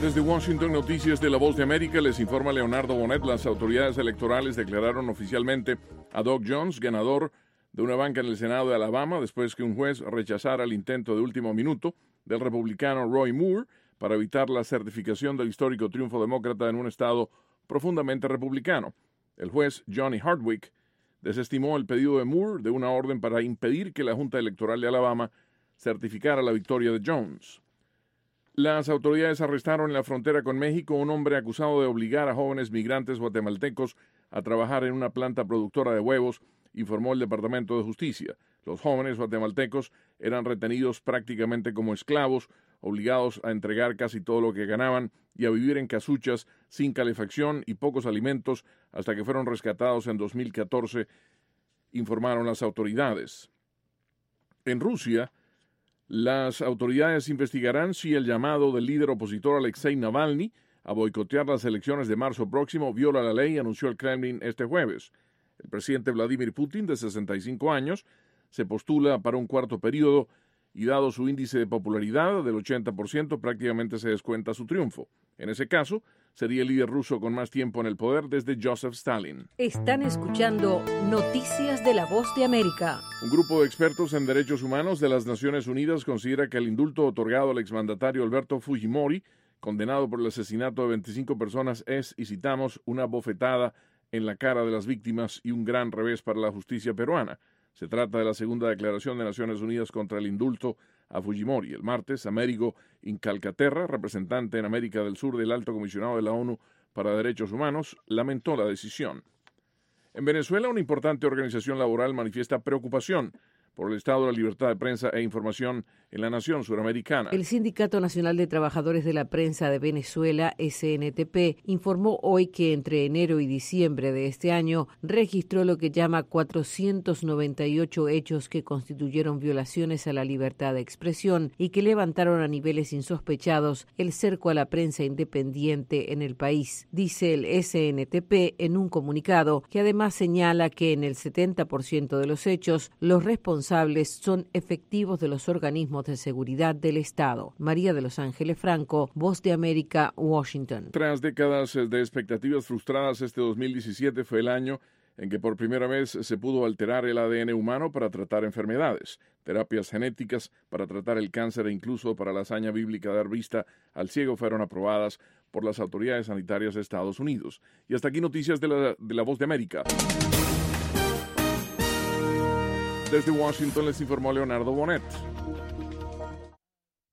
Desde Washington, noticias de La Voz de América, les informa Leonardo Bonet. Las autoridades electorales declararon oficialmente a Doug Jones ganador de una banca en el Senado de Alabama después que un juez rechazara el intento de último minuto del republicano Roy Moore para evitar la certificación del histórico triunfo demócrata en un estado profundamente republicano. El juez Johnny Hardwick desestimó el pedido de Moore de una orden para impedir que la Junta Electoral de Alabama certificara la victoria de Jones. Las autoridades arrestaron en la frontera con México a un hombre acusado de obligar a jóvenes migrantes guatemaltecos a trabajar en una planta productora de huevos, informó el Departamento de Justicia. Los jóvenes guatemaltecos eran retenidos prácticamente como esclavos, obligados a entregar casi todo lo que ganaban y a vivir en casuchas sin calefacción y pocos alimentos hasta que fueron rescatados en 2014, informaron las autoridades. En Rusia, las autoridades investigarán si el llamado del líder opositor Alexei Navalny a boicotear las elecciones de marzo próximo viola la ley, anunció el Kremlin este jueves. El presidente Vladimir Putin, de 65 años, se postula para un cuarto periodo y dado su índice de popularidad del 80%, prácticamente se descuenta su triunfo. En ese caso, sería el líder ruso con más tiempo en el poder desde Joseph Stalin. Están escuchando Noticias de La Voz de América. Un grupo de expertos en derechos humanos de las Naciones Unidas considera que el indulto otorgado al exmandatario Alberto Fujimori, condenado por el asesinato de 25 personas, es, y citamos, una bofetada en la cara de las víctimas y un gran revés para la justicia peruana. Se trata de la segunda declaración de Naciones Unidas contra el indulto a Fujimori. El martes, Américo Incalcaterra, representante en América del Sur del Alto Comisionado de la ONU para Derechos Humanos, lamentó la decisión. En Venezuela, una importante organización laboral manifiesta preocupación por el estado de la libertad de prensa e información en la nación suramericana. El Sindicato Nacional de Trabajadores de la Prensa de Venezuela, SNTP, informó hoy que entre enero y diciembre de este año registró lo que llama 498 hechos que constituyeron violaciones a la libertad de expresión y que levantaron a niveles insospechados el cerco a la prensa independiente en el país. Dice el SNTP en un comunicado que además señala que en el 70% de los hechos los responsables son efectivos de los organismos de seguridad del Estado. María de Los Ángeles Franco, Voz de América, Washington. Tras décadas de expectativas frustradas, este 2017 fue el año en que por primera vez se pudo alterar el ADN humano para tratar enfermedades, terapias genéticas para tratar el cáncer e incluso para la hazaña bíblica de dar vista al ciego fueron aprobadas por las autoridades sanitarias de Estados Unidos. Y hasta aquí noticias de la Voz de América. Desde Washington les informó Leonardo Bonet.